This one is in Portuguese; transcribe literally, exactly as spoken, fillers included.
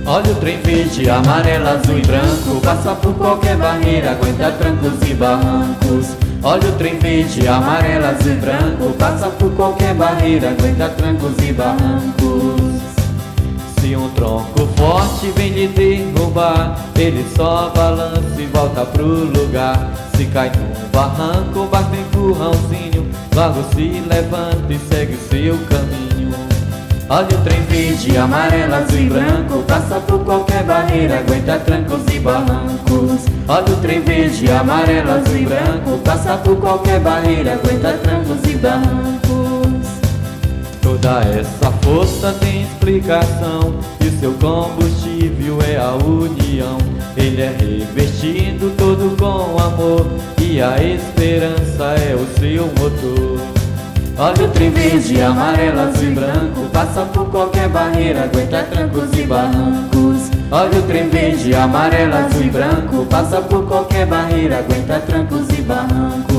Olha o trem verde, amarelo, azul e branco, passa por qualquer barreira, aguenta trancos e barrancos. Olha o trem verde, amarelo, azul e branco, passa por qualquer barreira, aguenta trancos e barrancos. Se um tronco forte vem lhe derrubar, ele só balança e volta pro lugar. Se cai num barranco, basta um empurrãozinho, logo se levanta e segue o seu caminho. Olha o trem verde, amarelo, azul e branco, passa por qualquer barreira, aguenta trancos e barrancos. Olha o trem verde, amarelo, azul e branco, passa por qualquer barreira, aguenta trancos e barrancos. Toda essa força tem explicação, e o seu combustível é a união. Ele é revestido todo com amor, e a esperança é o seu motor. Olha o trem verde, amarelo, azul e branco, passa por qualquer barreira, aguenta trancos e barrancos. Olha o trem verde, amarelo, azul e branco, passa por qualquer barreira, aguenta trancos e barrancos.